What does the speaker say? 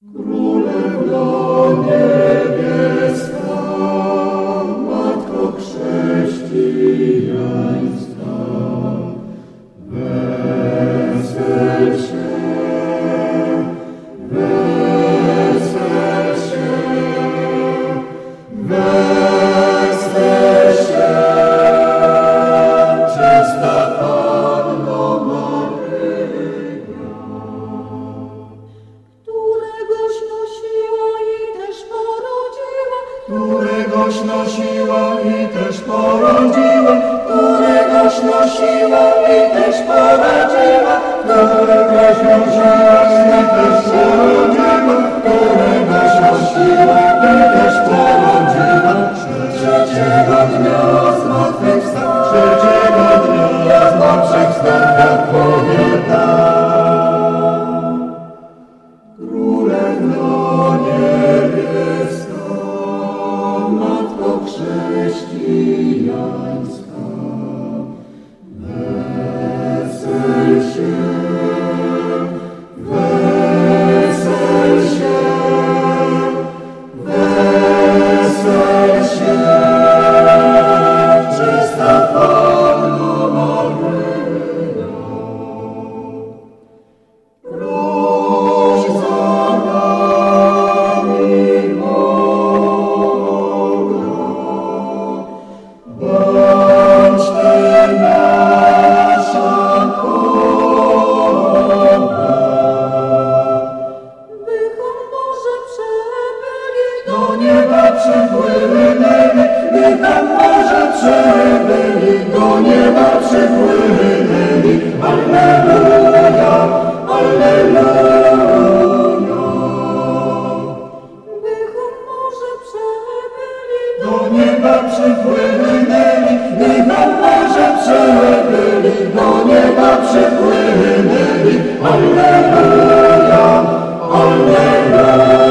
Królewno niebieska, Matko chrześcijańska, wesel się, wesel się, wesel się, czysta Panno Maryjo, któregoś nosiła i też porodziła, któregoś nosiła i też porodziła, któregoś nosiła i też porodziła, któregoś nosiła i też porodziła, któregoś nosiła i też porodziła. Trzeciego dnia zmartwychwstał, trzeciego dnia zmartwychwstał, jak powiada. Królewno niebieska, Matko chrześcijańska, wesel się, wesel się, wesel się, czysta Panno Maryjo. Proś za nami, Boga, bądź Ty nasza kocha. bychom może przebyli Do nieba przypłynęli, bychom może przybyli, do nieba przypłynęli. Alleluja, alleluja. bychom może przebyli Do nieba przypłynęli, bychom może przybyli, do nieba przypłynęli. Alleluja, alleluja.